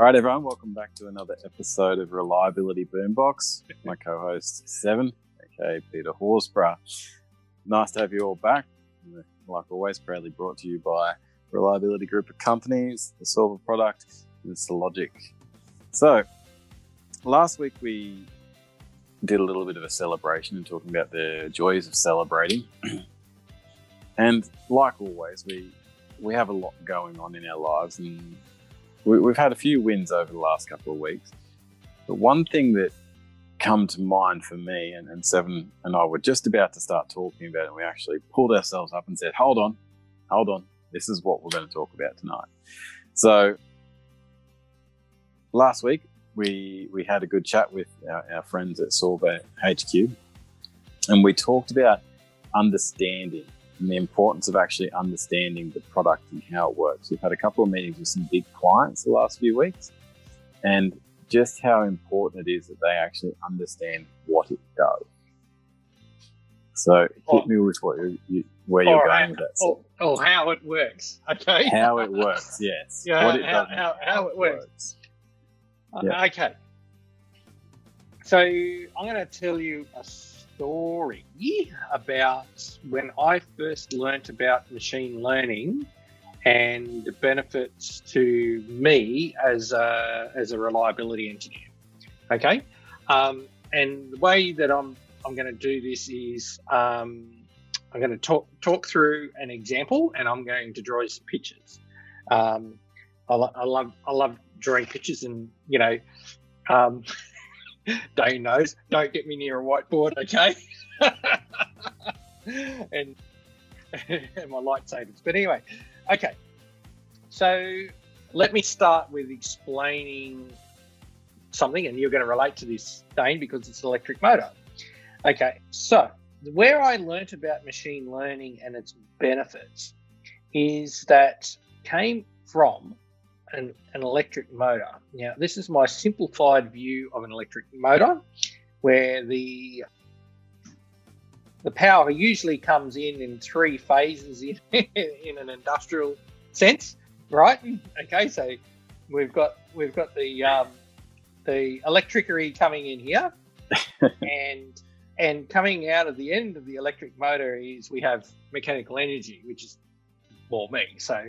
right, everyone, welcome back to another episode of Reliability Boombox. My co-host, Seven, aka Peter Horsburgh. Nice to have you all back. Like always, proudly brought to you by Reliability Group of Companies, the Solver product, and Sologic. So, last week we did a little bit of a celebration and talking about the joys of celebrating. And like always, we have a lot going on in our lives, and we've had a few wins over the last couple of weeks. But one thing that come to mind for me, and Seven and I were just about to start talking about it, and we actually pulled ourselves up and said, hold on, this is what we're going to talk about tonight. So last week, we had a good chat with our friends at Solver HQ, and we talked about understanding and the importance of actually understanding the product and how it works. We've had a couple of meetings with some big clients the last few weeks, and just how important it is that they actually understand what it does. So hit me with where you're going with that. Or how it works. Okay. How it works, yes. Yeah, what it how it works. Yeah. Okay. So I'm going to tell you a story about when I first learnt about machine learning and the benefits to me as a reliability engineer. Okay, and the way that I'm going to do this is I'm going to talk through an example, and I'm going to draw some pictures. I love drawing pictures, and Dane knows, don't get me near a whiteboard, okay? and my lightsabers. But anyway, okay. So let me start with explaining something, and you're going to relate to this, Dane, because it's an electric motor. Okay, so where I learnt about machine learning and its benefits is that came from an electric motor. Now, this is my simplified view of an electric motor, where the power usually comes in three phases in an industrial sense, right? Okay, so we've got the electricity coming in here, and coming out of the end of the electric motor is we have mechanical energy, which is me.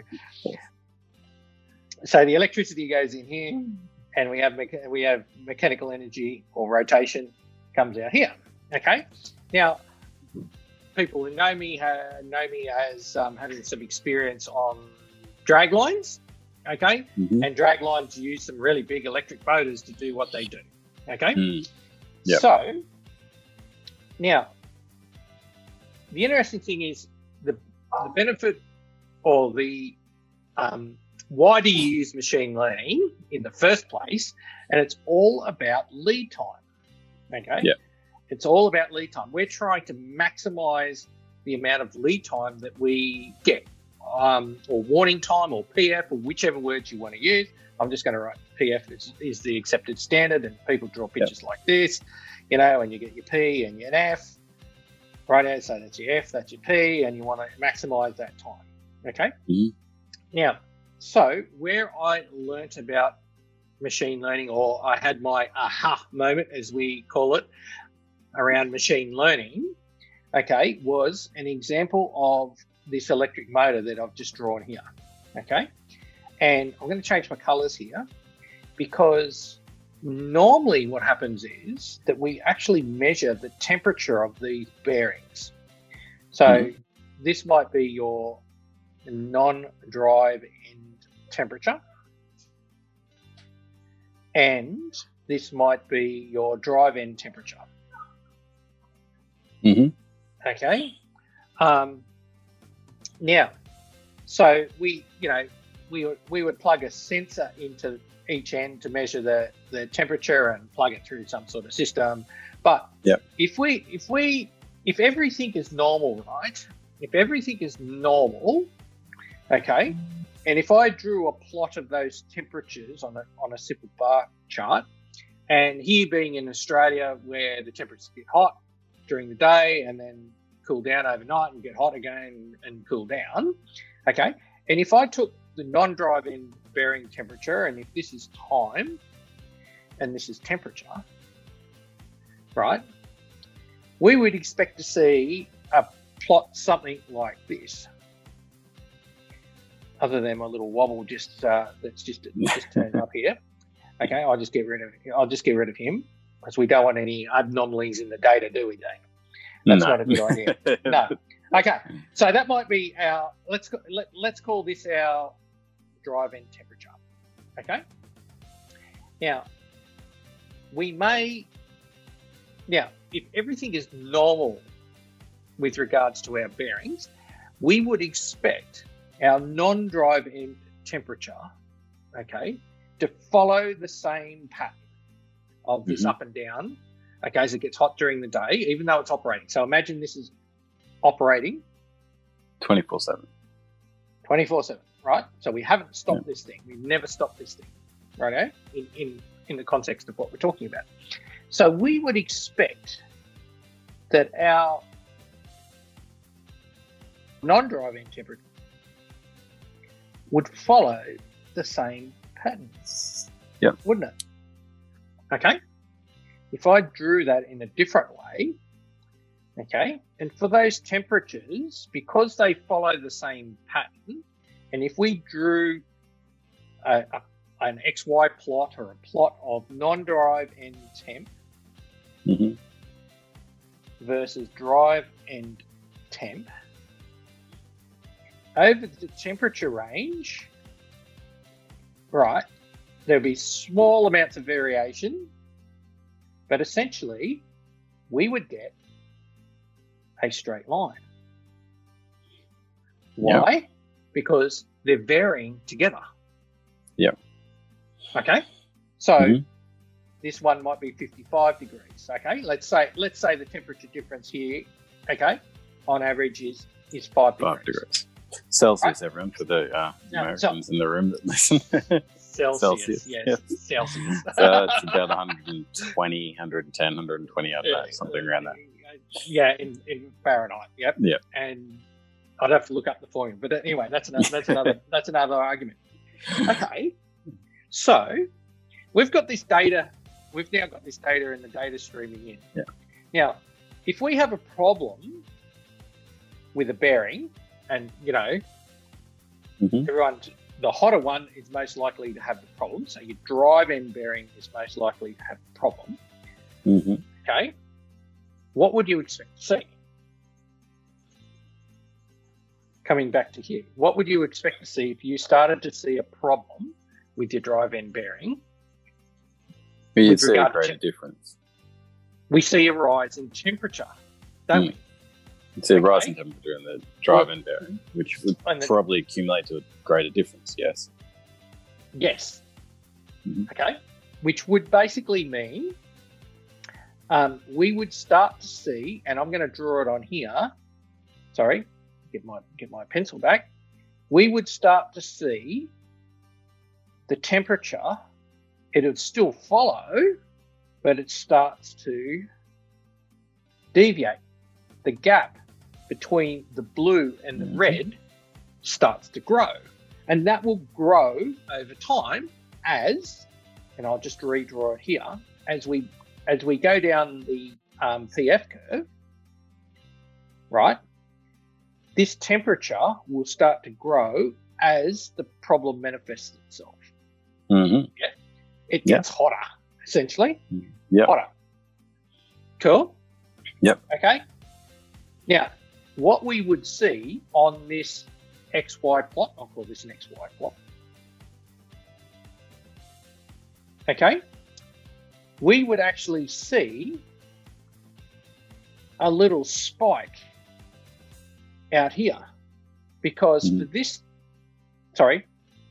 So the electricity goes in here, and we have mechanical energy or rotation comes out here. Okay. Now, people who know me as having some experience on drag lines. Okay. Mm-hmm. And drag lines use some really big electric motors to do what they do. Okay. Yep. So now, the interesting thing is the benefit or the why do you use machine learning in the first place? And it's all about lead time. Okay. Yeah. It's all about lead time. We're trying to maximize the amount of lead time that we get, or warning time, or PF, or whichever words you want to use. I'm just going to write PF is the accepted standard, and people draw pictures like this, and you get your P and your F, right? So that's your F, that's your P, and you want to maximize that time. Okay. Mm-hmm. Now, so where I learnt about machine learning, or I had my aha moment, as we call it, around machine learning, okay, was an example of this electric motor that I've just drawn here, okay? And I'm going to change my colors here, because normally what happens is that we actually measure the temperature of these bearings. So this might be your non-drive end temperature, and this might be your drive end temperature. Mm-hmm. Okay. Now, so we would plug a sensor into each end to measure the temperature and plug it through some sort of system. But if everything is normal, right? If everything is normal, okay, and if I drew a plot of those temperatures on a simple bar chart, and here being in Australia where the temperatures get hot during the day and then cool down overnight and get hot again and cool down, okay, and if I took the non-drive end bearing temperature, and if this is time and this is temperature, right, we would expect to see a plot something like this. Other than my little wobble that's just turned up here. Okay, I'll just get rid of him because we don't want any anomalies in the data, do we, Dave? That's not a good idea. No. Okay, so that might be our. Let's call this our drive end temperature. Okay. Now, if everything is normal with regards to our bearings, we would expect our non-drive end temperature, okay, to follow the same pattern of this up and down, okay, as it gets hot during the day, even though it's operating. So imagine this is operating 24/7. 24/7, right? So we haven't stopped this thing. We've never stopped this thing, right? In the context of what we're talking about. So we would expect that our non-drive end temperature would follow the same pattern. Yep. Wouldn't it? Okay. If I drew that in a different way, okay, and for those temperatures, because they follow the same pattern, and if we drew an XY plot or a plot of non-drive end temp versus drive end temp, over the temperature range, right, there'll be small amounts of variation, but essentially we would get a straight line. Why? Yep. Because they're varying together. Yep. Okay. So this one might be 55 degrees. Okay. Let's say the temperature difference here, okay, on average is 5 degrees. 5 degrees. Celsius, right? Everyone, for the Americans in the room that listen. Celsius, yes. Celsius. So it's about 120, 110, 120 out of that, something around that. Yeah, in Fahrenheit. Yep. Yep. And I'd have to look up the formula, but anyway, that's another argument. Okay, so we've got this data. We've now got this data in the data streaming in. Yeah. Now, if we have a problem with a bearing, and everyone, the hotter one is most likely to have the problem. So your drive end bearing is most likely to have the problem. Okay. What would you expect to see? Coming back to here, what would you expect to see if you started to see a problem with your drive end bearing? You'd see a greater difference. We see a rise in temperature, don't we? You'd see a rise in temperature in the drive end bearing, which would probably accumulate to a greater difference, yes. Yes. Okay. Which would basically mean we would start to see, and I'm going to draw it on here. Sorry, get my pencil back. We would start to see the temperature. It would still follow, but it starts to deviate. The gap between the blue and the red starts to grow, and that will grow over time as, and I'll just redraw it here, as we go down the PF curve, right? This temperature will start to grow as the problem manifests itself. Yeah, it gets hotter, essentially. Hotter. Cool. Yep. Okay. Now, what we would see on this XY plot, I'll call this an XY plot. Okay. We would actually see a little spike out here because for this, sorry,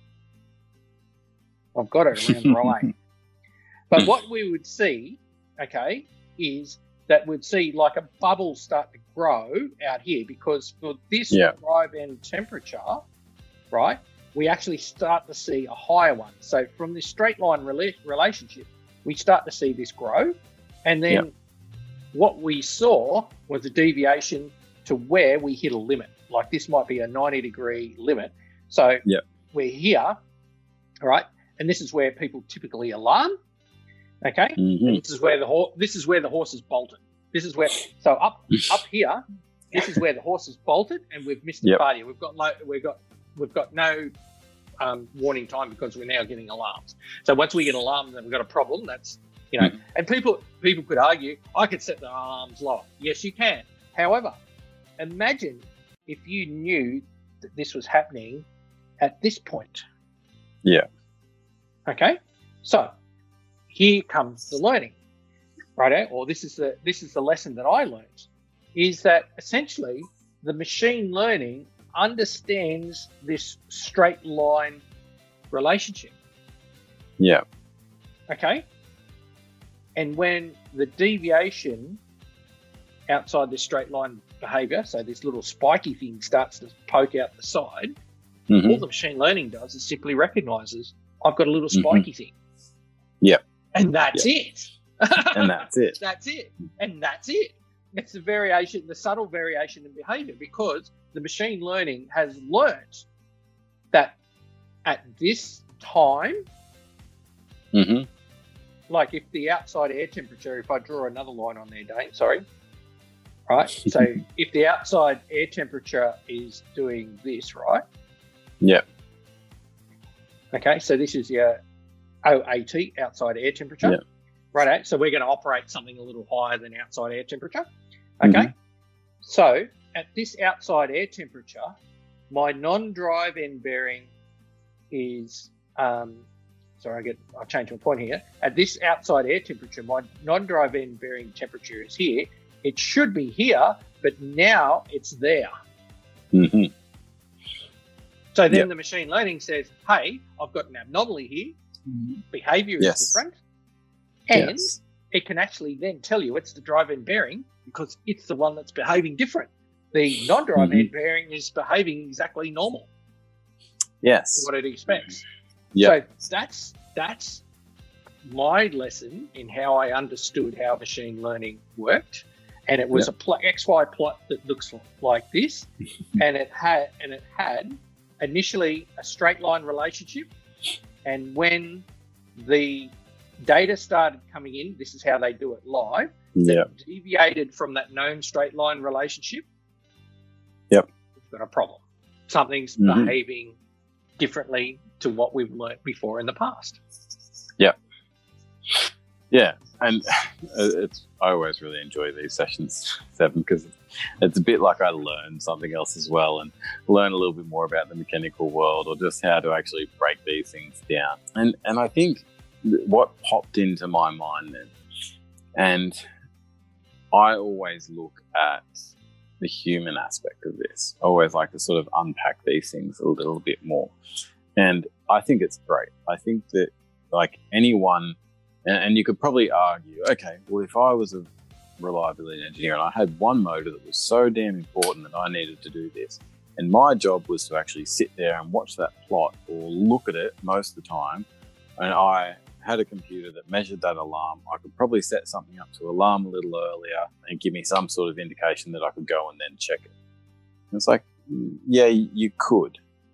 I've got it around the right. But what we would see, okay, is that we'd see like a bubble start to grow out here because for this drive end temperature, right, we actually start to see a higher one. So from this straight line relationship, we start to see this grow. And then what we saw was a deviation to where we hit a limit. Like this might be a 90-degree limit. So we're here, all right, and this is where people typically alarm. Okay, and this is where the horse is bolted. This is where up here, this is where the horse is bolted, and we've missed the party. We've got no warning time because we're now getting alarms. So once we get alarmed, then we've got a problem. That's and people could argue I could set the alarms lower. Yes, you can. However, imagine if you knew that this was happening at this point. Yeah. Okay. So here comes the learning, right? Or this is the lesson that I learned, is that essentially the machine learning understands this straight line relationship. Yeah. Okay. And when the deviation outside this straight line behavior, so this little spiky thing starts to poke out the side, all the machine learning does is simply recognizes I've got a little spiky thing. Yep. And that's it. And that's it. That's it. And that's it. It's the variation, the subtle variation in behavior, because the machine learning has learnt that at this time, like if the outside air temperature, if I draw another line on there, Dane, sorry. Right? So if the outside air temperature is doing this, right? Yep. Okay, so this is your OAT, outside air temperature. Yep. Right, so we're going to operate something a little higher than outside air temperature. Okay, so at this outside air temperature, my non-drive end bearing is, I'll change my point here. At this outside air temperature, my non-drive end bearing temperature is here. It should be here, but now it's there. So then the machine learning says, hey, I've got an anomaly here. Behavior is different. And it can actually then tell you it's the drive end bearing because it's the one that's behaving different. The non-drive end bearing is behaving exactly normal. Yes. To what it expects. Yep. So that's my lesson in how I understood how machine learning worked. And it was a XY plot that looks like this. and it had initially a straight line relationship. And when the data started coming in, this is how they do it live. That deviated from that known straight line relationship. Yep. We've got a problem. Something's behaving differently to what we've learnt before in the past. Yep. Yeah. And I always really enjoy these sessions, Seven, because it's a bit like I learn something else as well and learn a little bit more about the mechanical world or just how to actually break these things down. And I think what popped into my mind then, and I always look at the human aspect of this. I always like to sort of unpack these things a little bit more. And I think it's great. I think that like anyone, and you could probably argue, okay, well, if I was a reliability engineer and I had one motor that was so damn important that I needed to do this, and my job was to actually sit there and watch that plot or look at it most of the time, and I had a computer that measured that alarm, I could probably set something up to alarm a little earlier and give me some sort of indication that I could go and then check it. And it's like, yeah, you could.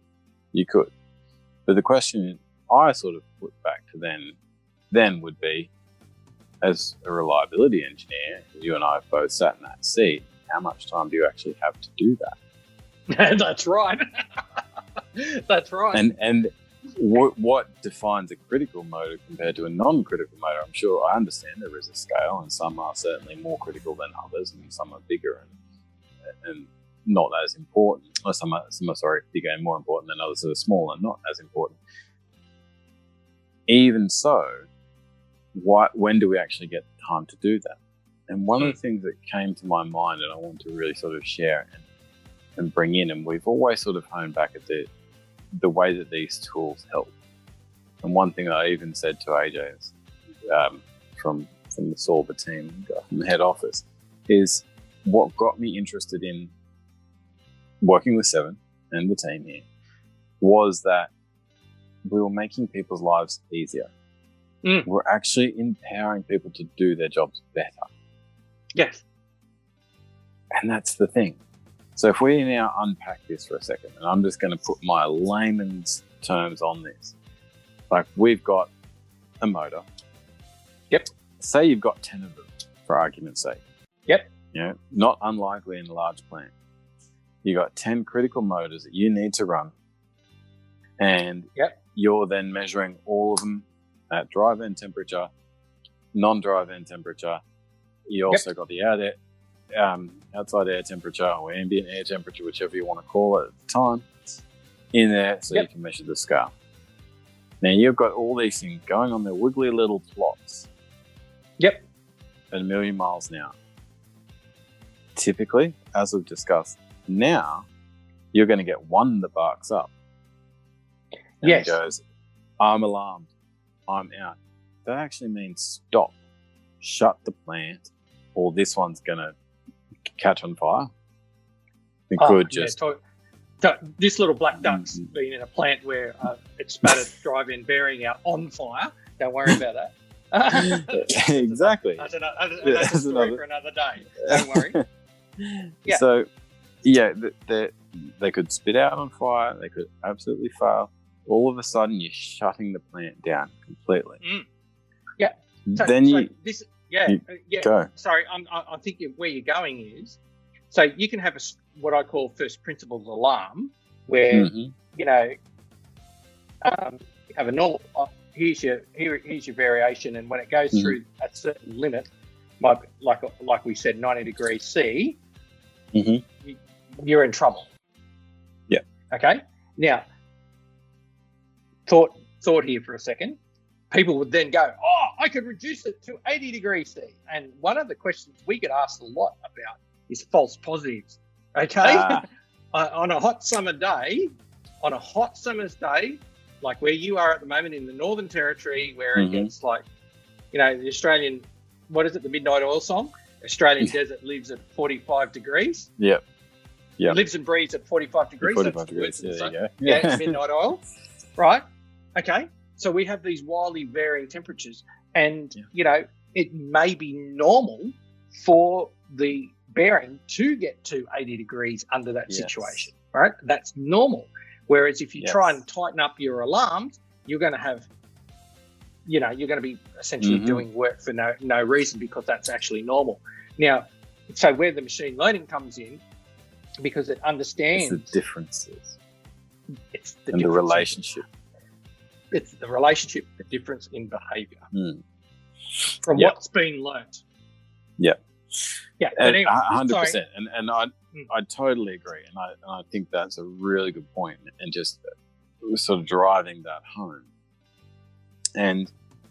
But the question I sort of put back to then would be, as a reliability engineer, you and I have both sat in that seat, how much time do you actually have to do that? That's right. That's right. And what defines a critical motor compared to a non-critical motor? I'm sure I understand there is a scale, and some are certainly more critical than others, and some are bigger and not as important. Or some are bigger and more important than others that are smaller and not as important. Even so, when do we actually get the time to do that? And one of the things that came to my mind, and I want to really sort of share and bring in, and we've always sort of honed back at the way that these tools help. And one thing that I even said to AJ is, from the Sorba team, from the head office, is what got me interested in working with Seven and the team here was that we were making people's lives easier. We're actually empowering people to do their jobs better. Yes. And that's the thing. So if we now unpack this for a second, and I'm just going to put my layman's terms on this. Like, we've got a motor. Yep. Say you've got 10 of them, for argument's sake. Yep. You know, not unlikely in a large plant. You got 10 critical motors that you need to run, and you're then measuring all of them at drive end temperature, non-drive end temperature. You also got the outside air temperature or ambient air temperature, whichever you want to call it at the time, in there, so you can measure the scale. Now you've got all these things going on their wiggly little plots. Yep. At 1,000,000 miles an hour. Typically, as we've discussed, now you're going to get one that barks up. And it goes, I'm alarmed, I'm out. That actually means stop, shut the plant, or this one's going to catch on fire. It could just... this little black duck's been in a plant where it spattered drive-in bearing out on fire. Don't worry about that. Exactly. That's a story for another day. Don't worry. Yeah. So, they could spit out on fire. They could absolutely fail. All of a sudden, you're shutting the plant down completely. Yeah. Go. Sorry, I think where you're going is, so you can have what I call first principles alarm, where you have a normal. Here's your variation, and when it goes through a certain limit, like we said, 90 degrees C, you're in trouble. Yeah. Okay. Now, thought here for a second. People would then go, I could reduce it to 80 degrees C. And one of the questions we get asked a lot about is false positives. Okay? On a hot summer's day, like where you are at the moment in the Northern Territory, where it gets like, the Australian, what is it, the Midnight Oil song? Australian desert lives at 45 degrees. Yep. It lives and breathes at 45 degrees. 45 degrees, there you go. Yeah, Midnight Oil. Right? Okay. So we have these wildly varying temperatures, and, it may be normal for the bearing to get to 80 degrees under that situation, right? That's normal. Whereas if you try and tighten up your alarms, you're going to have, you're going to be essentially doing work for no reason, because that's actually normal. Now, so where the machine learning comes in, because it understands the differences. The relationship. It's the relationship, the difference in behaviour from what's been learnt. Yeah. Yeah, and 100%. And I totally agree. And I think that's a really good point, and just sort of driving that home. And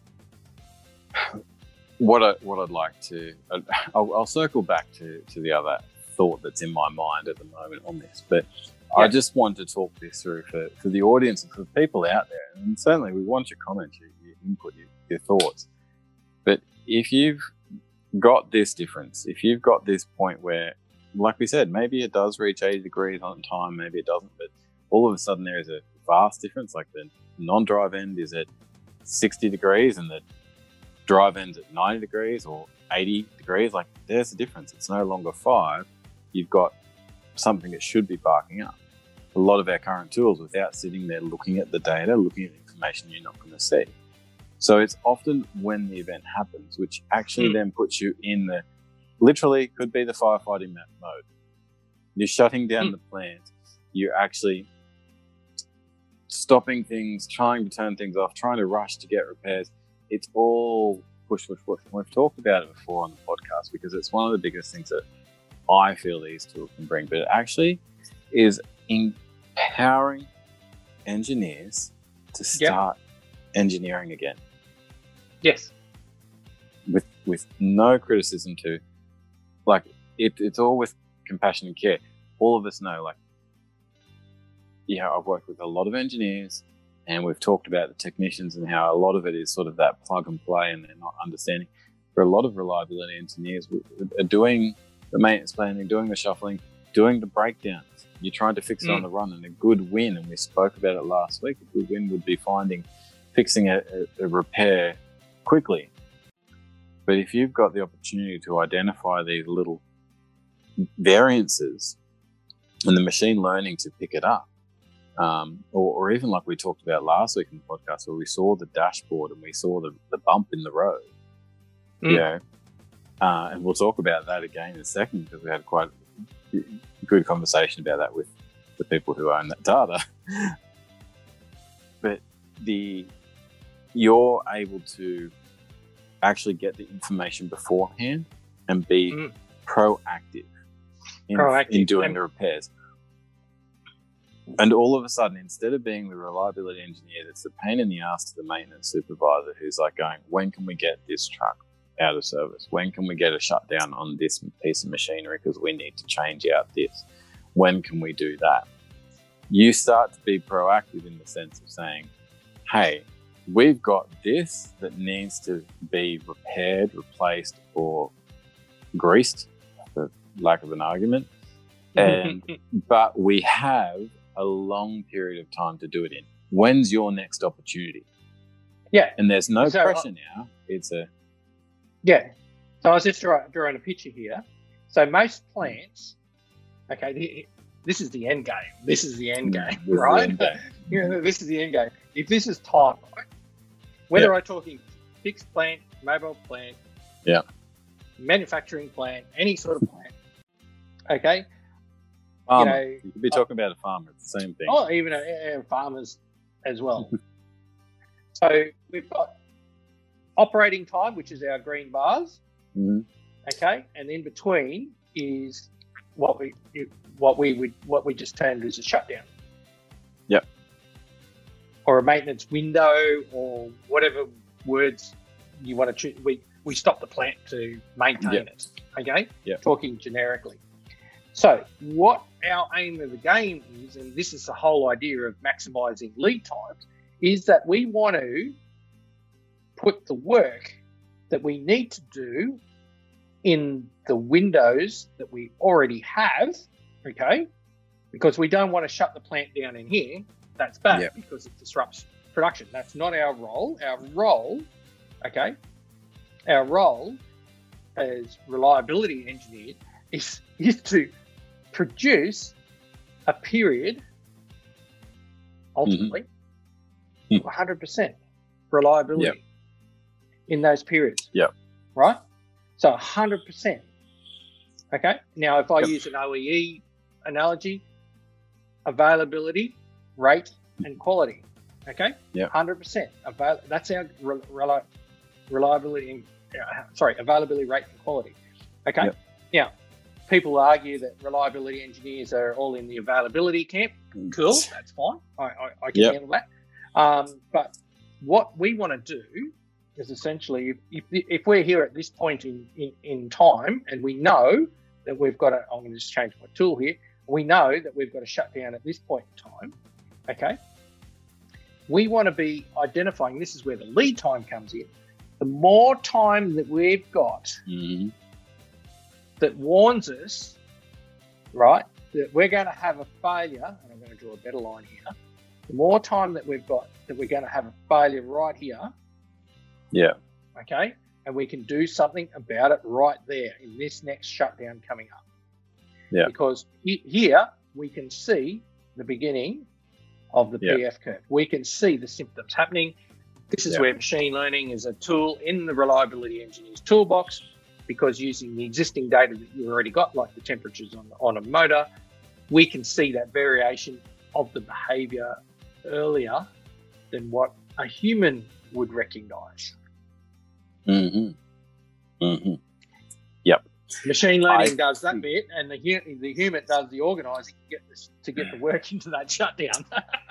what I'd like to, I'll circle back to the other thought that's in my mind at the moment on this, but I just want to talk this through for the audience and for the people out there. And certainly we want your comments, your input, your thoughts. But if you've got this difference, if you've got this point where, like we said, maybe it does reach 80 degrees on time, maybe it doesn't, but all of a sudden there is a vast difference, like the non-drive end is at 60 degrees and the drive end's at 90 degrees or 80 degrees, like there's a difference. It's no longer 5. You've got something that should be barking up. A lot of our current tools, without sitting there looking at the data, looking at the information, you're not going to see. So it's often when the event happens, which actually then puts you in the, literally could be the firefighting mode. You're shutting down the plant. You're actually stopping things, trying to turn things off, trying to rush to get repairs. It's all push. We've talked about it before on the podcast, because it's one of the biggest things that I feel these tools can bring, but it actually is empowering engineers to start engineering again. Yes. With no criticism to, like, it's all with compassion and care. All of us know, like, I've worked with a lot of engineers, and we've talked about the technicians and how a lot of it is sort of that plug and play, and they're not understanding. For a lot of reliability engineers are doing the maintenance planning, doing the shuffling, doing the breakdowns. You're trying to fix it on the run, and a good win, and we spoke about it last week, a good win would be fixing a repair quickly. But if you've got the opportunity to identify these little variances and the machine learning to pick it up. Or even like we talked about last week in the podcast, where we saw the dashboard and we saw the bump in the road. You know, and we'll talk about that again in a second, because we had quite a good conversation about that with the people who own that data. But you're able to actually get the information beforehand and be proactive in doing the repairs. And all of a sudden, instead of being the reliability engineer that's the pain in the ass to the maintenance supervisor who's like going, when can we get this truck out of service? When can we get a shutdown on this piece of machinery because we need to change out this? When can we do that? You start to be proactive in the sense of saying, hey, we've got this that needs to be repaired, replaced, or greased, for lack of an argument. But we have a long period of time to do it in. When's your next opportunity? Yeah. And there's no pressure now. It's a... Yeah. So I was just drawing a picture here. So most plants, okay, this is the end game. This is the end game, right? This is the end game. If this is time, whether I'm talking fixed plant, mobile plant, manufacturing plant, any sort of plant, okay? You could be talking about a farmer. It's the same thing. Oh, even farmers as well. So we've got operating time, which is our green bars. Okay, and in between is what we just termed as a shutdown. Yep. Or a maintenance window, or whatever words you want to choose. We stop the plant to maintain it. Okay. Yeah. Talking generically. So what our aim of the game is, and this is the whole idea of maximising lead times, is that we want to put the work that we need to do in the windows that we already have, okay? Because we don't want to shut the plant down in here. That's bad because it disrupts production. That's not our role. Our role as reliability engineer is to produce a period, ultimately, 100% reliability in those periods. Right? So 100%. Okay? Now, if I use an OEE analogy, availability, rate, and quality. Okay? 100%. That's our reliability, availability, rate, and quality. Okay? Now, people argue that reliability engineers are all in the availability camp. Cool, that's fine. I can handle that. But what we want to do is essentially, if we're here at this point in time, and we know that we've got I'm going to just change my tool here. We know that we've got to shut down at this point in time. Okay. We want to be identifying, this is where the lead time comes in. The more time that we've got that warns us, right, that we're going to have a failure, and I'm going to draw a better line here. The more time that we've got that we're going to have a failure right here, okay, and we can do something about it right there in this next shutdown coming up. Because here we can see the beginning of the PF curve. We can see the symptoms happening. This is where machine learning is a tool in the reliability engineer's toolbox, because using the existing data that you've already got, like the temperatures on a motor, we can see that variation of the behavior earlier than what a human would recognize. Machine learning does that bit, and the human does the organising to get the work into that shutdown.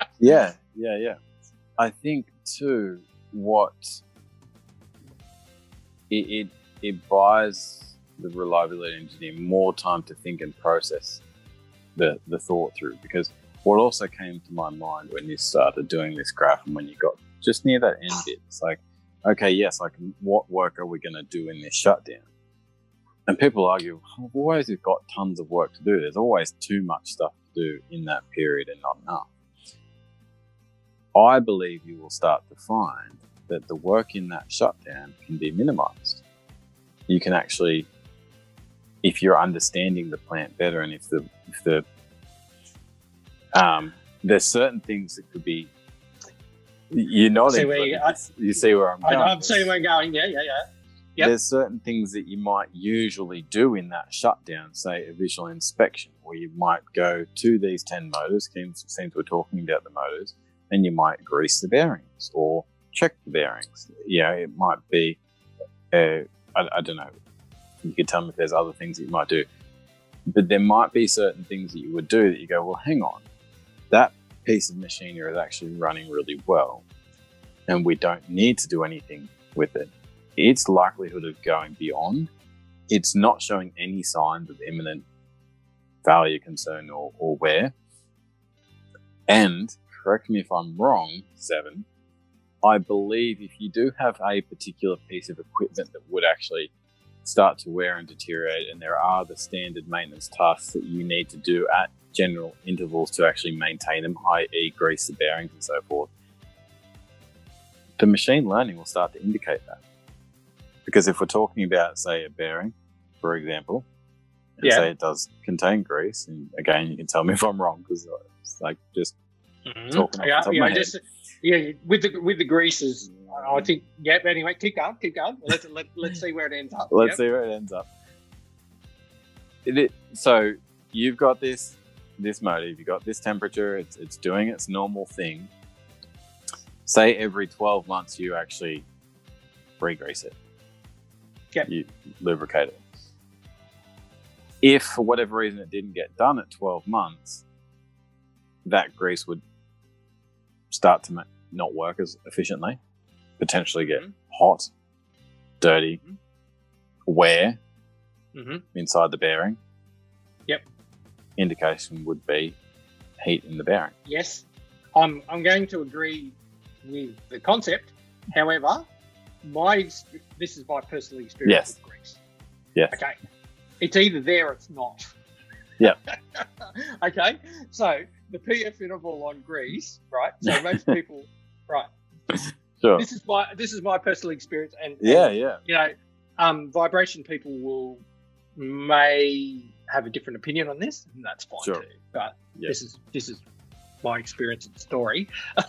I think too, what it buys the reliability engineer more time to think and process the thought through. Because what also came to my mind when you started doing this graph, and when you got just near that end bit, it's like, okay, yes, what work are we going to do in this shutdown? And people argue, I've always got tons of work to do. There's always too much stuff to do in that period and not enough. I believe you will start to find that the work in that shutdown can be minimized. You can actually, if you're understanding the plant better, and if the There's certain things that could be. You're nodding. You see where I'm going. I'm seeing where I'm going. Yeah. Yep. There's certain things that you might usually do in that shutdown, say a visual inspection, where you might go to these 10 motors, seems we're talking about the motors, and you might grease the bearings or check the bearings. It might be, I don't know, you could tell me if there's other things that you might do. But there might be certain things that you would do that you go, well, hang on, that piece of machinery is actually running really well, and we don't need to do anything with it. Its likelihood of going beyond, it's not showing any signs of imminent failure, concern, or wear. And correct me if I'm wrong, 7, I believe if you do have a particular piece of equipment that would actually start to wear and deteriorate, and there are the standard maintenance tasks that you need to do at general intervals to actually maintain them, i.e. grease the bearings and so forth, the machine learning will start to indicate that. Because if we're talking about, say, a bearing, for example, and say it does contain grease, and again, you can tell me if I'm wrong, because it's like just talking off the top of my head. With the greases, I think. Yeah. Anyway, keep going. Let's see where it ends up. Let's see where it ends up. So you've got this motor, you've got this temperature. It's doing its normal thing. Say every 12 months you actually re-grease it. Yep. You lubricate it. If for whatever reason it didn't get done at 12 months, that grease would start to not work as efficiently, potentially get hot, dirty, wear inside the bearing. Yep. Indication would be heat in the bearing. Yes. I'm going to agree with the concept. However, this is my personal experience with grease. Yes. Okay. It's either there or it's not. Yeah. Okay. So the PF interval on grease, right? So most people, right? Sure. This is my personal experience, and vibration people may have a different opinion on this, and that's fine too. But this is my experience and story.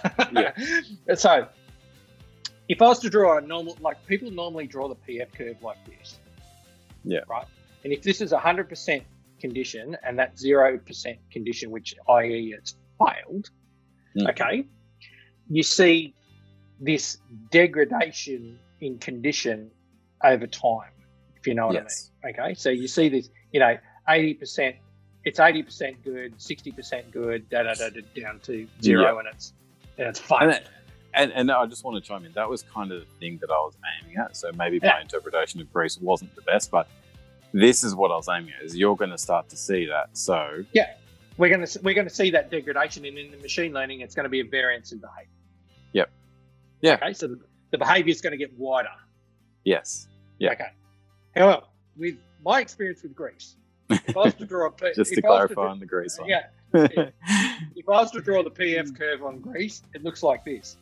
So if I was to draw a normal, like people normally draw the PF curve like this. Yeah. Right. And if this is 100% condition and that 0% condition, which i.e. it's failed, okay, you see this degradation in condition over time, if you know what I mean. Okay. So you see this, 80%, it's 80% good, 60% good, down to 0 and it's failed. And I just want to chime in. That was kind of the thing that I was aiming at. So maybe my interpretation of grease wasn't the best, but this is what I was aiming at. Is you're going to start to see that. So we're going to see that degradation, and in the machine learning, it's going to be a variance in behavior. Yep. Yeah. Okay. So the behavior is going to get wider. Yes. Yeah. Okay. However, with my experience with grease, if I was to draw just to clarify on the grease one. If I was to draw the PF curve on grease, it looks like this.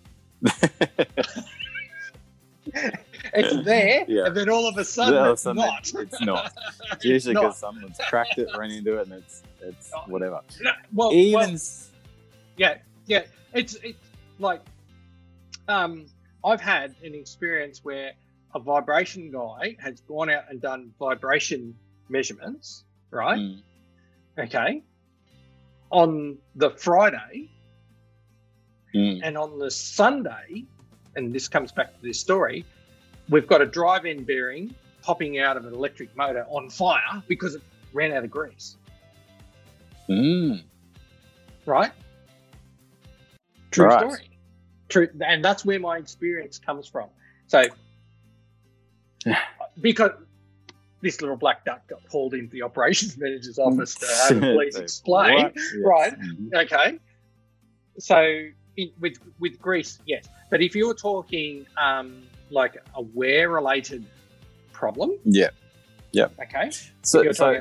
It's there, and then all of a sudden, it's not. It's not. It's usually because someone's cracked it, ran into it, and it's whatever. It's like I've had an experience where a vibration guy has gone out and done vibration measurements, right? Okay. On the Friday and on the Sunday, and this comes back to this story, we've got a drive-in bearing popping out of an electric motor on fire because it ran out of grease. Right? True story. True, and that's where my experience comes from. So, because this little black duck got called into the operations manager's office to have a police explain, right? Okay. So, with grease, yes. But if you're talking like a wear-related problem, okay. So sorry.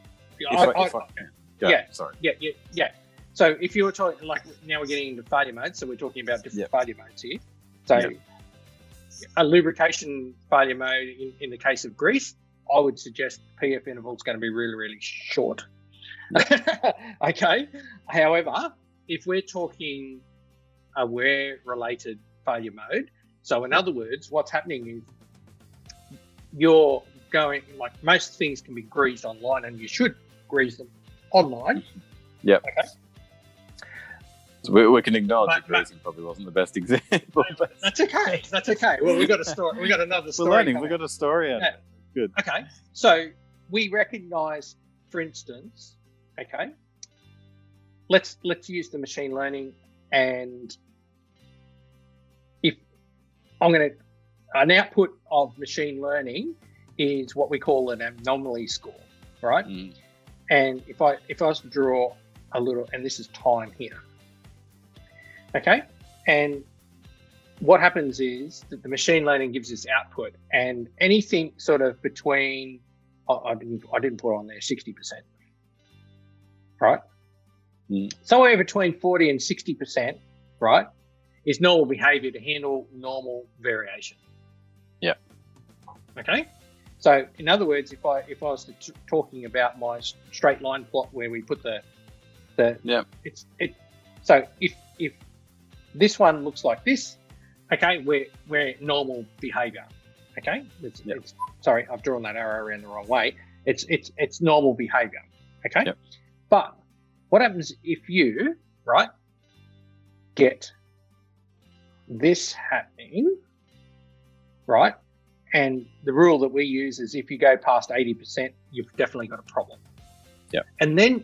So if you're talking, like now we're getting into failure modes, so we're talking about different failure modes here. So a lubrication failure mode in the case of grease, I would suggest PF interval is going to be really, really short. Okay. However, if we're talking aware-related failure mode, so in other words, what's happening is you're going, like most things can be greased online, and you should grease them online. Yep. Okay. So we can acknowledge that greasing probably wasn't the best example. But That's okay. That's okay. Well, we got a story. We got another story. we're learning. coming. We got a story out of Yeah. it. Good. Okay. So we recognise, for instance, okay, let's use the machine learning, and if an output of machine learning is what we call an anomaly score, right? Mm. And if I was to draw a little, and this is time here, okay, and what happens is that the machine learning gives this output, and anything sort of between, I didn't put on there 60%, right? Mm. Somewhere between 40 and 60%, right, is normal behaviour to handle normal variation. Yeah. Okay. So in other words, if I was talking about my straight line plot where we put the Yeah. So if this one looks like this, okay, we're normal behaviour. Okay, it's sorry, I've drawn that arrow around the wrong way. It's normal behaviour. Okay, Yep. But what happens if you get this happening, right? And the rule that we use is if you go past 80%, you've definitely got a problem. Yeah. And then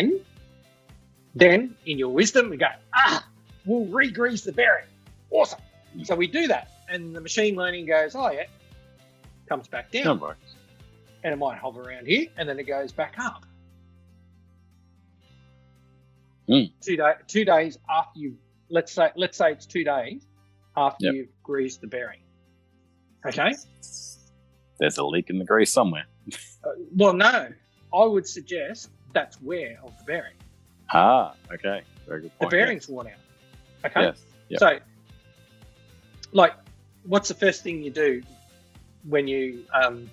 in your wisdom, we go, we'll re-grease the bearing. Awesome. So we do that, and the machine learning goes, oh yeah, comes back down, Come on. and it might hover around here, and then it goes back up. Mm. 2 days after you, let's say it's 2 days after Yep. you've greased the bearing. Okay. There's a leak in the grease somewhere. Well, no, I would suggest that's wear of the bearing. Okay. Very good The point. bearing's worn out. Okay. Yes. Yep. So, like, what's the first thing you do when you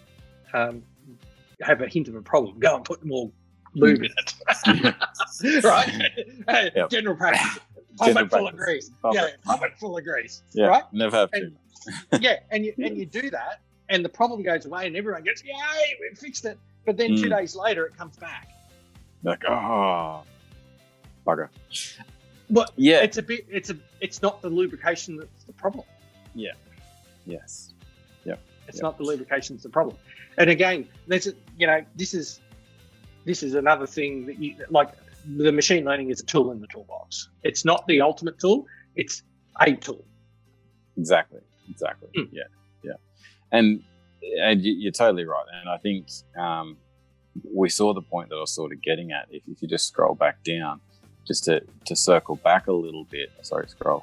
have a hint of a problem? Go and put more lube in it. Right? Hey, Yep. General practice. Pump General it full of practice. grease. Pump Yeah, it. pump it full of grease. Yeah. Right? Never have to. And, yeah, and you do that, and the problem goes away, and everyone gets, yay, we fixed it. But then 2 days later, it comes back. Like, bugger. But Yeah. it's not the lubrication that's the problem. Yes. It's not the lubrication that's the problem. And again, this is another thing that you like. The machine learning is a tool in the toolbox. It's not the ultimate tool. It's a tool. Exactly. Mm. Yeah. And you're totally right. And I think we saw the point that I was sort of getting at. If you just scroll back down, just to circle back a little bit. Sorry, scroll.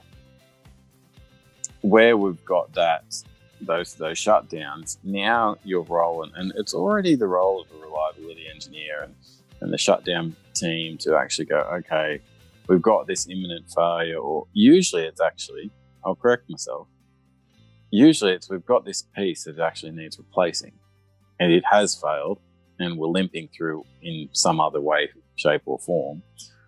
Where we've got those shutdowns, now your role, and it's already the role of a reliability engineer and the shutdown team to actually go, okay, we've got this imminent failure, or usually it's actually, I'll correct myself, usually it's we've got this piece that actually needs replacing, and it has failed, and we're limping through in some other way, shape or form,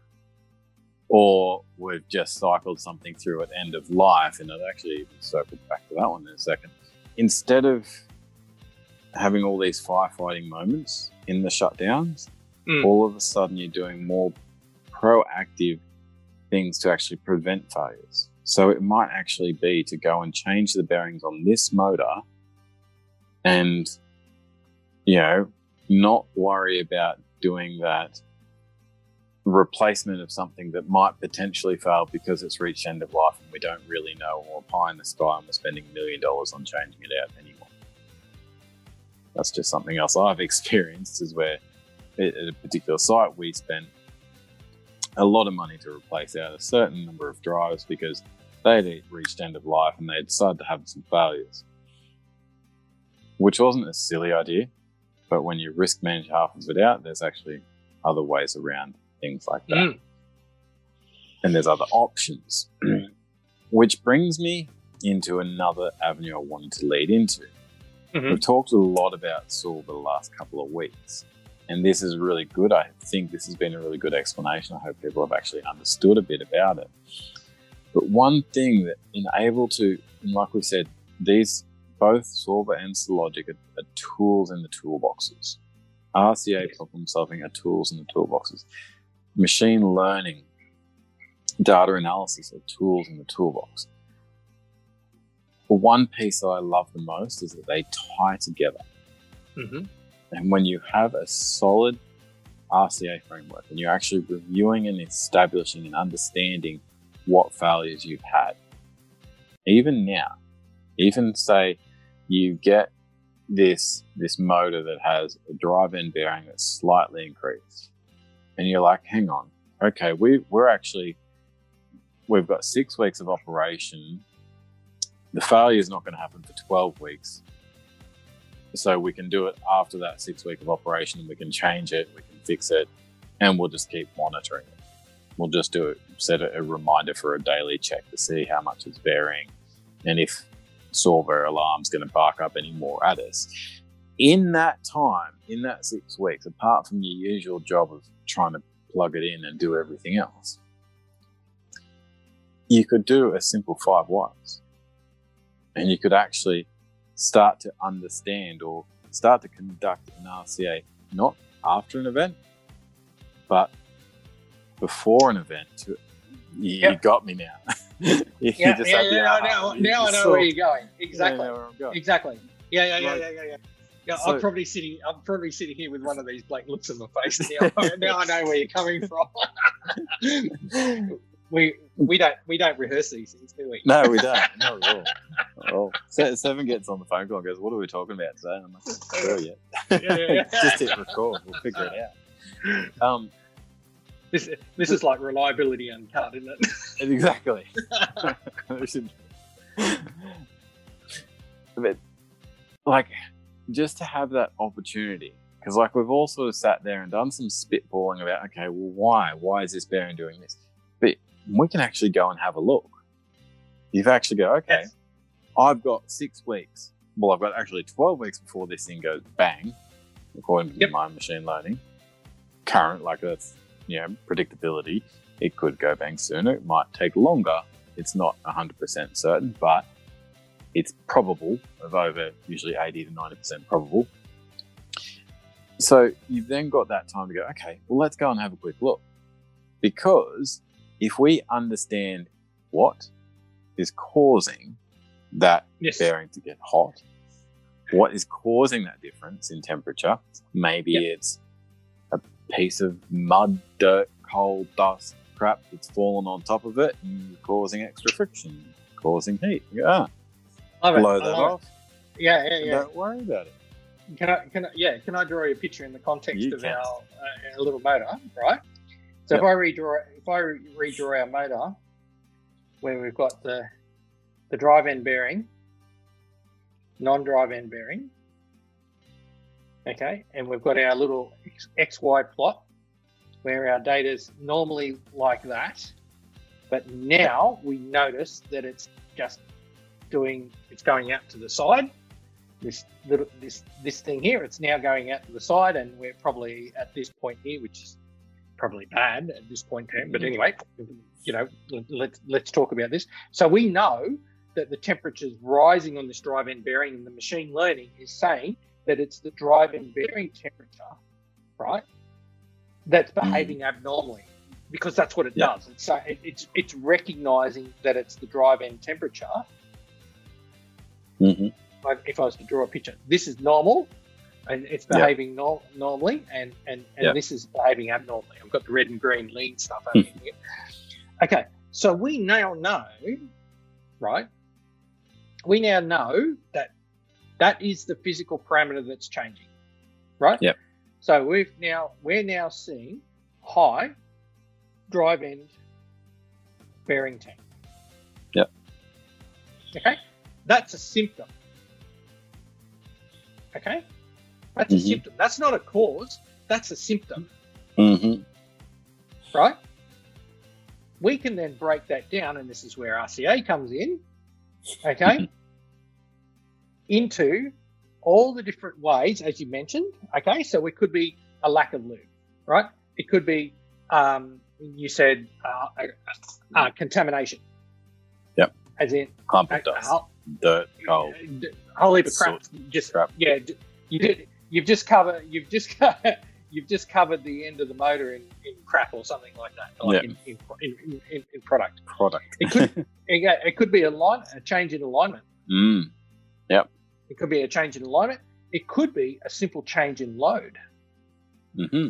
or we've just cycled something through at end of life, and I'll actually circle back to that one in a second. Instead of having all these firefighting moments in the shutdowns, all of a sudden you're doing more proactive things to actually prevent failures. So it might actually be to go and change the bearings on this motor and, not worry about doing that replacement of something that might potentially fail because it's reached end of life and we don't really know, or pie in the sky and we're spending $1 million on changing it out anymore. That's just something else I've experienced, is where at a particular site we spent a lot of money to replace out a certain number of drives because they'd reached end of life and they decided to have some failures, which wasn't a silly idea, but when you risk manage half of it out, there's actually other ways around things like that. And there's other options. Which brings me into another avenue I wanted to lead into. We've talked a lot about SOAR the last couple of weeks. and this is really good. I think this has been a really good explanation. I hope people have actually understood a bit about it. But one thing that enable to, and like we said, these both Solver and Sologic are tools in the toolboxes. RCA problem solving are tools in the toolboxes. Machine learning, data analysis are tools in the toolbox. The one piece that I love the most is that they tie together. Mm-hmm. And when you have a solid RCA framework and you're actually reviewing and establishing and understanding what failures you've had, even now, even say you get this motor that has a drive end bearing that's slightly increased, and you're like, hang on, okay, we've got 6 weeks of operation. The failure is not going to happen for 12 weeks. So we can do it after that 6 week of operation. We can change it, we can fix it, and we'll just keep monitoring it. We'll just set a reminder for a daily check to see how much it's varying and if Solver alarm's going to bark up any more at us. In that time, in that 6 weeks, apart from your usual job of trying to plug it in and do everything else, you could do a simple 5 whys. And you could actually start to understand or start to conduct an RCA, not after an event, but before an event. You got me now. Now I know where you're going. Exactly. Yeah, where I'm going. Exactly. Yeah. So, I'm probably sitting here with one of these blank looks on my face now. Now I know where you're coming from. We don't rehearse these things, do we? No, we don't. Not at all. Well, Seven gets on the phone call and goes, "What are we talking about today?" And I'm like, "Not sure yet." Yeah. Just hit record. We'll figure it out. This is like reliability uncut, isn't it? Exactly. But like, just to have that opportunity, because like we've all sort of sat there and done some spitballing about, okay, well, why is this bearing doing this? But we can actually go and have a look. You've actually go, okay, yes. I've got 6 weeks. Well, I've got actually 12 weeks before this thing goes bang, according to my machine learning. Current, like that's, predictability. It could go bang sooner. It might take longer. It's not 100% certain, but it's probable of over usually 80 to 90% probable. So you've then got that time to go, okay, well, let's go and have a quick look. Because if we understand what is causing that bearing to get hot, what is causing that difference in temperature, maybe it's a piece of mud, dirt, coal, dust, crap that's fallen on top of it and causing extra friction, causing heat. Blow that off. Yeah. Don't worry about it. Can I draw you a picture in the context of our little motor, right? So if I redraw our motor, where we've got the drive end bearing, non-drive end bearing, okay, and we've got our little XY plot where our data's normally like that, but now we notice that it's just it's going out to the side. This thing here, it's now going out to the side, and we're probably at this point here, which is probably bad at this point in time. But anyway, let's talk about this. So we know that the temperature's rising on this drive end bearing, and the machine learning is saying that it's the drive end bearing temperature, right, that's behaving abnormally, because that's what it does. And so it's recognizing that it's the drive end temperature. Mm-hmm. Like if I was to draw a picture, this is normal, and it's behaving normally, and this is behaving abnormally. I've got the red and green lean stuff over here. Okay, so we now know, right? We now know that is the physical parameter that's changing, right? Yep. So we're now seeing high drive end bearing temp. Yep. Okay, that's a symptom. Okay, that's a symptom. That's not a cause. That's a symptom. Mm-hmm. Right? We can then break that down, and this is where RCA comes in. Okay, into all the different ways, as you mentioned. Okay, so we could be a lack of lube, right? It could be, you said, contamination. Yep. As in Clump of dust, dirt, coal, a whole heap of crap. Just crap. Yeah, you did. You've just covered the end of the motor in crap or something like that, like in product. It could be a change in alignment. Yep. It could be a change in alignment. It could be a simple change in load. Mm-hmm.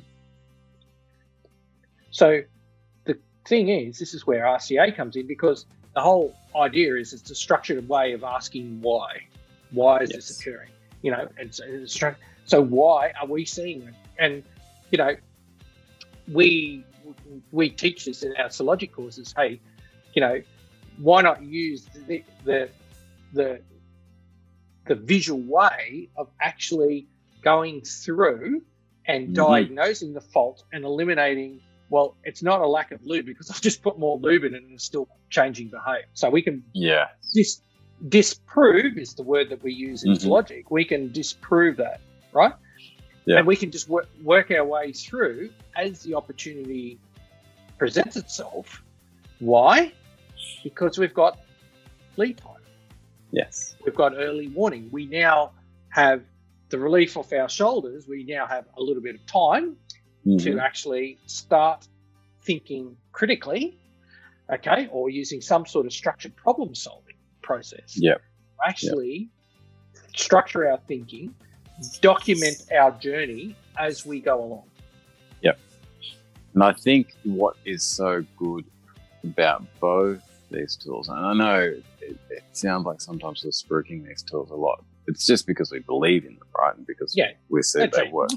So the thing is, this is where RCA comes in, because the whole idea is it's a structured way of asking why. Why is this occurring? You know, and so why are we seeing it? And you know, we teach this in our Sologic courses. Hey, you know, why not use the visual way of actually going through and diagnosing the fault and eliminating, well, it's not a lack of lube because I've just put more lube in it and it's still changing behavior. So we can disprove is the word that we use in Sologic. We can disprove that, right? Yeah. And we can just work our way through as the opportunity presents itself. Why? Because we've got lead time. Yes. We've got early warning. We now have the relief off our shoulders. We now have a little bit of time to actually start thinking critically, okay, or using some sort of structured problem solving process. Yeah. Actually structure our thinking, document our journey as we go along. Yep. And I think what is so good about both these tools, and I know it sounds like sometimes we're spruiking these tools a lot. It's just because we believe in them, right? And because we see they work.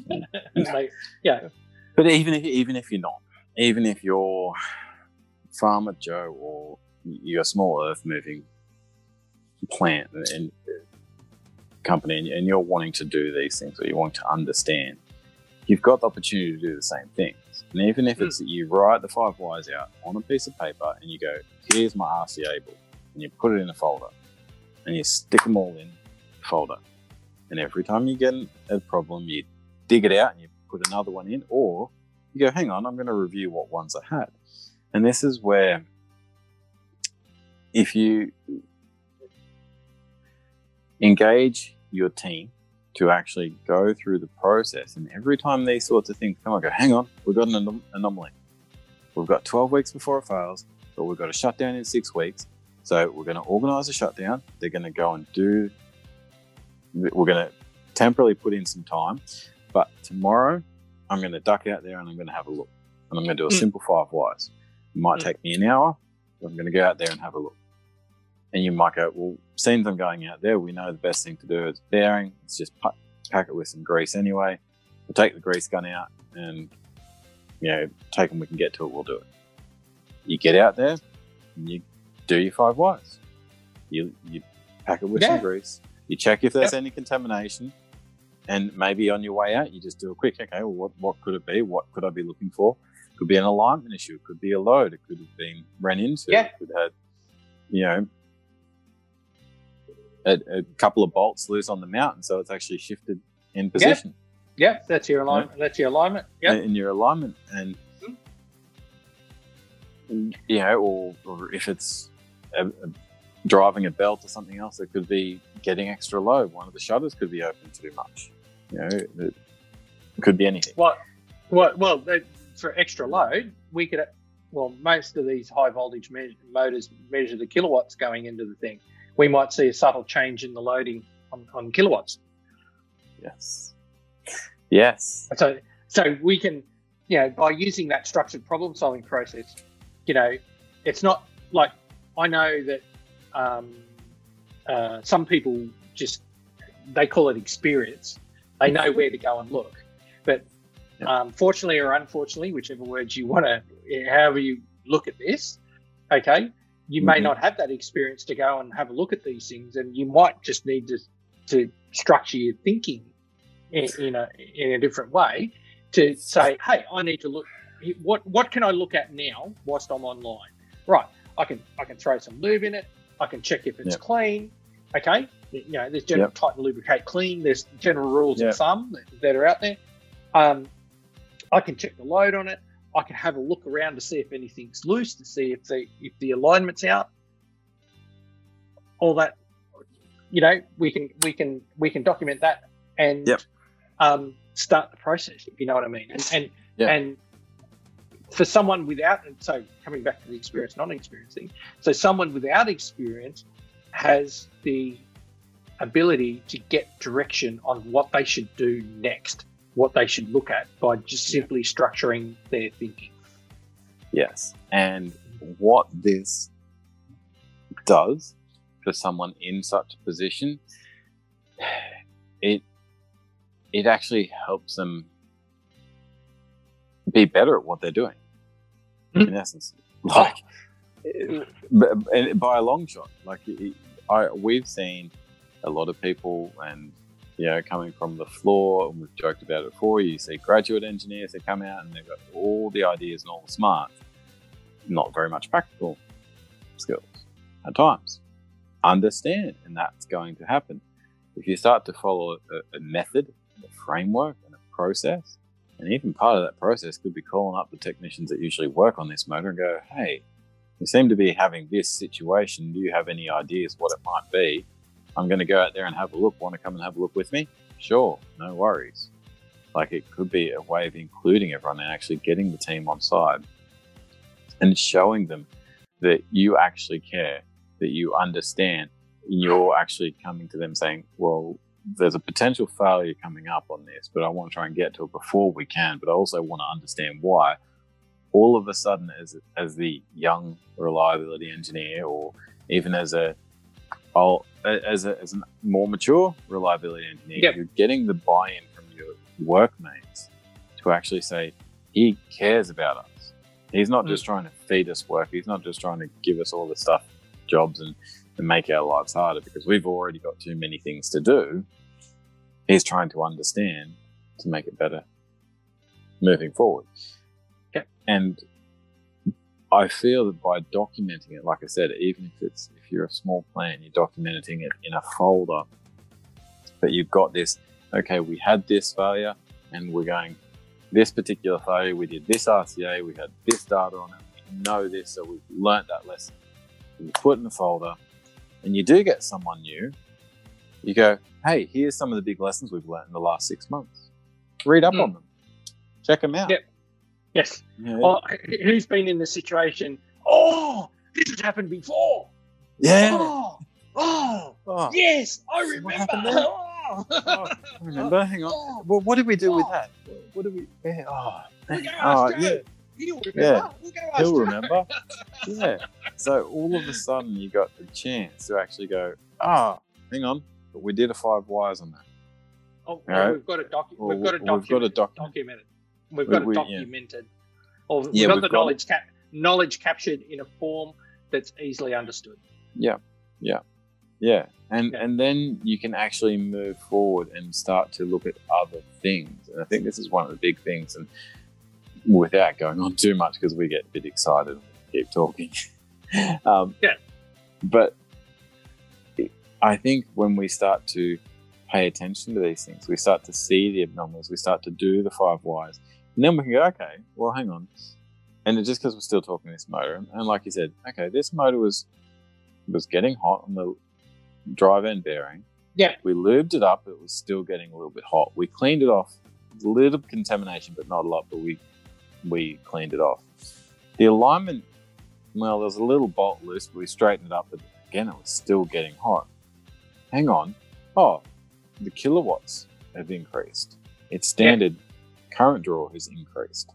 But even if you're not, even if you're Farmer Joe or you're a small earth moving plant and company and you're wanting to do these things or you want to understand, you've got the opportunity to do the same things. And even if it's that you write the 5 whys out on a piece of paper and you go, here's my RCA book, and you put it in a folder and you stick them all in the folder. And every time you get a problem, you dig it out and you put another one in, or you go, hang on, I'm going to review what ones I had. And this is where if you engage your team to actually go through the process, and every time these sorts of things come, I go, hang on, we've got an anomaly. We've got 12 weeks before it fails, but we've got a shutdown in 6 weeks. So we're going to organise a shutdown. They're going to go and we're going to temporarily put in some time, but tomorrow I'm going to duck out there and I'm going to have a look. And I'm going to do a simple 5 whys. It might take me an hour, but I'm going to go out there and have a look. And you might go, well, seems I'm going out there, we know the best thing to do is bearing. Let's just pack it with some grease anyway. We'll take the grease gun out and, take them we can get to it, we'll do it. You get out there and you do your 5 whys. You pack it with some grease. You check if there's any contamination. And maybe on your way out, you just do a quick, okay, well, what could it be? What could I be looking for? It could be an alignment issue. It could be a load. It could have been ran into. It could have had, a couple of bolts loose on the mount, and so it's actually shifted in position. Yeah, that's your alignment. That's your alignment. Yeah, in your alignment, and or if it's driving a belt or something else, it could be getting extra load. One of the shutters could be open too much. It could be anything. Well, for extra load, we could. Well, most of these high voltage motors measure the kilowatts going into the thing. We might see a subtle change in the loading on kilowatts. Yes. So we can, by using that structured problem solving process, it's not like, I know that some people they call it experience. They know where to go and look. But fortunately or unfortunately, whichever words you want to, however you look at this, okay, you may not have that experience to go and have a look at these things, and you might just need to structure your thinking in a different way to say, hey, I need to look. What can I look at now whilst I'm online? Right, I can throw some lube in it. I can check if it's clean. Okay, there's general tighten, lubricate, clean. There's general rules of thumb that are out there. I can check the load on it. I can have a look around to see if anything's loose, to see if the alignment's out. All that, we can document that and start the process, if you know what I mean. And for someone without, and so coming back to the experience, non-experiencing, so someone without experience has the ability to get direction on what they should do next, what they should look at by just simply structuring their thinking. Yes. And what this does for someone in such a position, it actually helps them be better at what they're doing. In essence, like by a long shot. Like we've seen a lot of people, and coming from the floor, and we've joked about it before. You see graduate engineers that come out and they've got all the ideas and all the smarts, not very much practical skills at times. Understand, and that's going to happen. If you start to follow a method, a framework, and a process, and even part of that process could be calling up the technicians that usually work on this motor and go, hey, we seem to be having this situation. Do you have any ideas what it might be? I'm going to go out there and have a look. Want to come and have a look with me? Sure, no worries. Like, it could be a way of including everyone and actually getting the team on side and showing them that you actually care, that you understand. You're actually coming to them saying, well, there's a potential failure coming up on this, but I want to try and get to it before we can, but I also want to understand why. All of a sudden, as the young reliability engineer, or even as a more mature reliability engineer, you're getting the buy-in from your workmates to actually say, he cares about us. He's not just trying to feed us work. He's not just trying to give us all the stuff, jobs, and make our lives harder because we've already got too many things to do. He's trying to understand to make it better moving forward. Yeah. And I feel that by documenting it, like I said, even if you're a small plant, you're documenting it in a folder, but you've got this, okay, we had this failure and we're going this particular failure, we did this RCA, we had this data on it, we know this, so we've learnt that lesson. You put it in the folder, and you do get someone new, you go, hey, here's some of the big lessons we've learned in the last 6 months. Read up on them. Check them out. Yep. Yes. Yeah. Oh, who's been in the situation? Oh, this has happened before. Yeah. Oh. Yes, I remember. What happened there? I remember. Hang on. Oh. Well, what did we do with that? What did we? Yeah. We'll go ask Joe. Yeah. He'll remember. Yeah. We'll go ask He'll Joe. remember. Yeah. So all of a sudden, you got the chance to actually go, hang on, but we did a 5 wires on that. Oh, right. we've got a We've got a documented. We've got it documented. Or we've got the knowledge captured in a form that's easily understood. Yeah. And then you can actually move forward and start to look at other things. And I think this is one of the big things. And without going on too much, because we get a bit excited and keep talking. But I think when we start to pay attention to these things, we start to see the anomalies, we start to do the 5 wires, and then we can go, okay, well, hang on. And it's just because we're still talking this motor, and like you said, okay, this motor was getting hot on the drive end bearing. Yeah. We lubed it up, it was still getting a little bit hot. We cleaned it off, a little contamination, but not a lot, but we cleaned it off. The alignment, well, there was a little bolt loose, but we straightened it up, but again, it was still getting hot. Hang on. Oh, the kilowatts have increased. Its standard current draw has increased.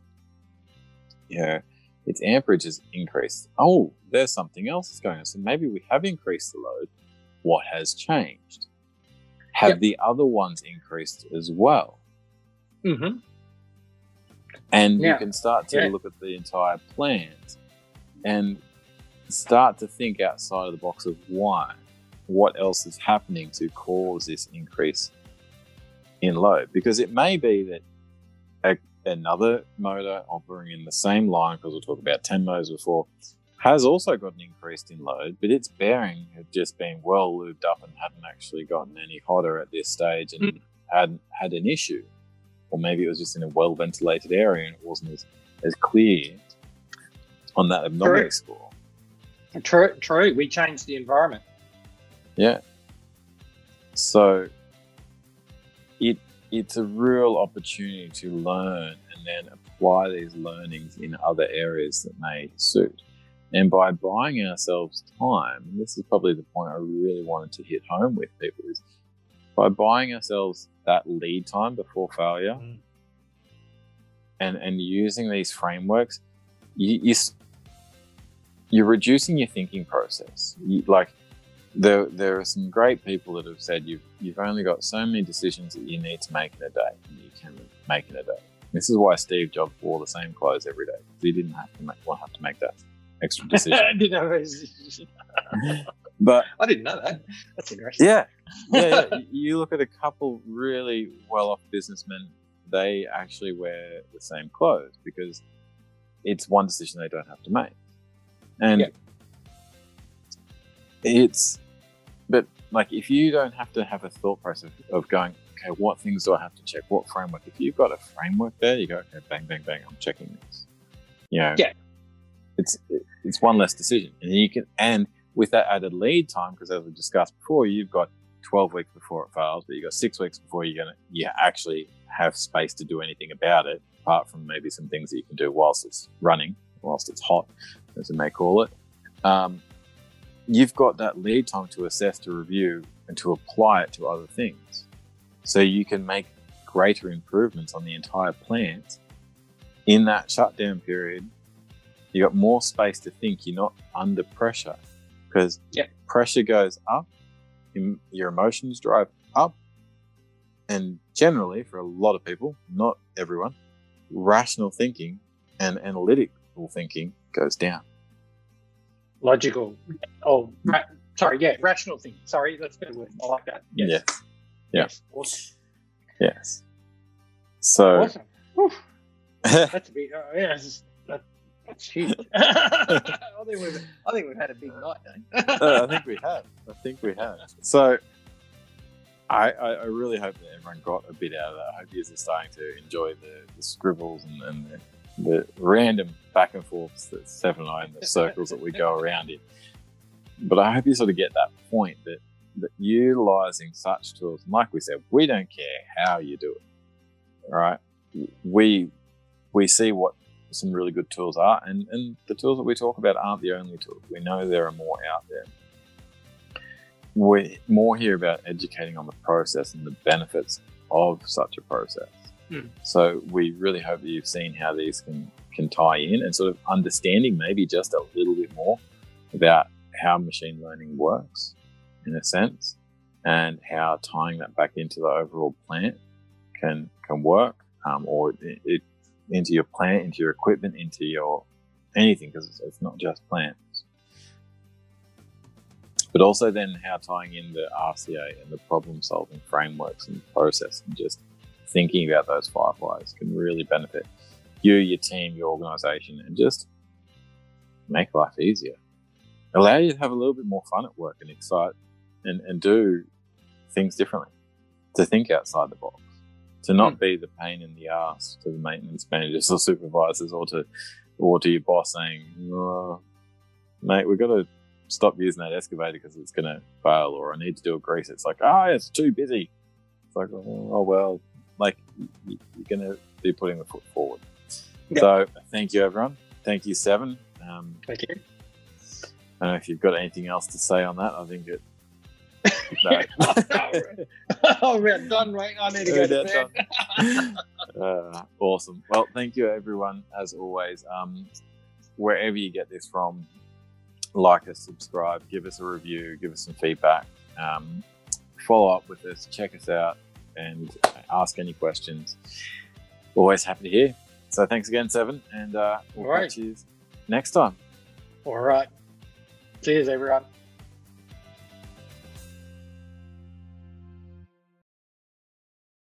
Its amperage has increased. Oh, there's something else that's going on. So maybe we have increased the load. What has changed? Have the other ones increased as well? Mm-hmm. And you can start to look at the entire plant and start to think outside of the box of why. What else is happening to cause this increase in load? Because it may be that another motor operating in the same line, because we'll talk about 10 motors before, has also got an increase in load, but its bearing had just been well lubed up and hadn't actually gotten any hotter at this stage and hadn't had an issue. or maybe it was just in a well-ventilated area and it wasn't as clear on that abnormality score. True. We changed the environment. Yeah. So it's a real opportunity to learn and then apply these learnings in other areas that may suit. And by buying ourselves time, and this is probably the point I really wanted to hit home with people, is by buying ourselves that lead time before failure and using these frameworks, you're reducing your thinking process. There are some great people that have said you've only got so many decisions that you need to make in a day, and you can make in a day. This is why Steve Jobs wore the same clothes every day. He didn't have to make that extra decision. I didn't know. But I didn't know that. That's interesting. Yeah. You look at a couple really well-off businessmen; they actually wear the same clothes because it's one decision they don't have to make, and But like, if you don't have to have a thought process of going, okay, what things do I have to check? What framework? If you've got a framework there, you go, okay, bang, bang, bang, I'm checking this. It's one less decision, and with that added lead time, because as we discussed before, you've got 12 weeks before it fails, but you've got 6 weeks before you actually have space to do anything about it, apart from maybe some things that you can do whilst it's running, whilst it's hot, as we may call it. You've got that lead time to assess, to review, and to apply it to other things. So you can make greater improvements on the entire plant in that shutdown period. You've got more space to think. You're not under pressure, because pressure goes up, your emotions drive up, and generally, for a lot of people, not everyone, rational thinking and analytical thinking goes down. Logical. Rational thinking. Sorry, that's a good word. I like that. Yes. Yes. Awesome. Yes. So. Awesome. That's a bit. That's huge. I think we've had a big night, I think we have. So, I really hope that everyone got a bit out of that. I hope you're starting to enjoy the scribbles and the random back and forths that Seven and I, in the circles that we go around in. But I hope you sort of get that point that utilizing such tools, and like we said, we don't care how you do it. All right, we see what some really good tools are, and the tools that we talk about aren't the only tools. We know there are more out there. We're more here about educating on the process and the benefits of such a process. So we really hope that you've seen how these can tie in, and sort of understanding maybe just a little bit more about how machine learning works in a sense, and how tying that back into the overall plant can work, or into your plant, into your equipment, into your anything, because it's not just plants. But also then how tying in the RCA and the problem-solving frameworks and process, and just thinking about those fireflies can really benefit you, your team, your organization, and just make life easier. Allow you to have a little bit more fun at work and excite and do things differently, to think outside the box, to not be the pain in the ass to the maintenance managers or supervisors, or to your boss saying, oh, mate, we've got to stop using that excavator because it's going to fail, or I need to do a grease. It's like, it's too busy. It's like, oh well, like, you're going to be putting the foot forward. Yep. So thank you, everyone. Thank you, Seven. Thank you. I don't know if you've got anything else to say on that. I think it. No. We're done, right? I need to go to bed. Awesome. Well, thank you, everyone, as always. Wherever you get this from, like us, subscribe, give us a review, give us some feedback, follow up with us, check us out, and ask any questions. Always happy to hear. So thanks again, Seven, and we'll catch you next time. All right. Cheers, everyone.